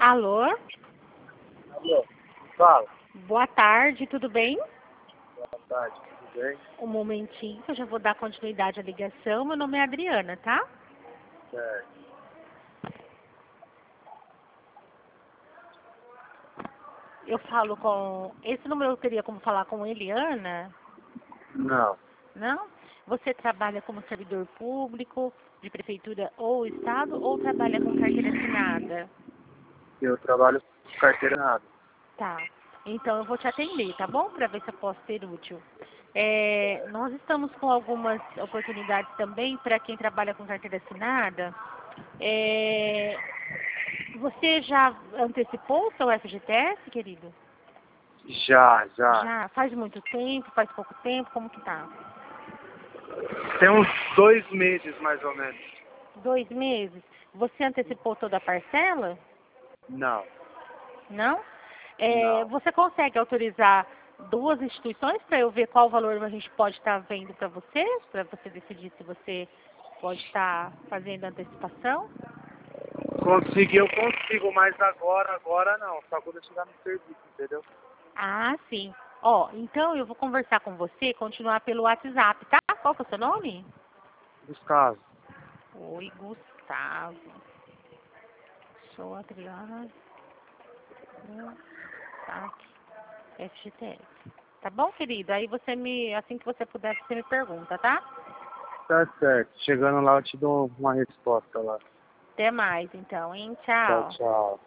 Alô? Alô, fala. Boa tarde, tudo bem? Boa tarde, tudo bem? Um momentinho, que eu já vou dar continuidade à ligação. Meu nome é Adriana, tá? Certo. Eu falo com... Esse número eu teria como falar com Eliana? Não, Não? Você trabalha como servidor público, de prefeitura ou estado, ou trabalha com carteira assinada? eu trabalho com carteira nada. Tá. Então eu vou te atender, tá bom? Para ver se eu posso ser útil. Nós estamos com algumas oportunidades também para quem trabalha com carteira assinada. É, Você já antecipou o seu FGTS, querido? Já. Já? Faz muito tempo? Faz pouco tempo? Como que tá? Tem uns 2 meses, mais ou menos. 2 meses? Você antecipou toda a parcela? Não, Não? não. Você consegue autorizar 2 instituições para eu ver qual valor a gente pode estar vendo para você decidir se você pode estar fazendo antecipação? Conseguir, eu consigo, mas agora não. Só quando eu chegar no serviço, entendeu? Ah, sim. Ó, então eu vou conversar com você, continuar pelo WhatsApp, tá? Qual que é o seu nome? Dos casos. Oi, Gustavo. Sou Adriana. Tá aqui. FGTS. Tá bom, querido? Aí assim que você puder, você me pergunta, tá? Tá certo. Chegando lá eu te dou uma resposta lá. Até mais, então, hein? Tchau, Tchau. tchau.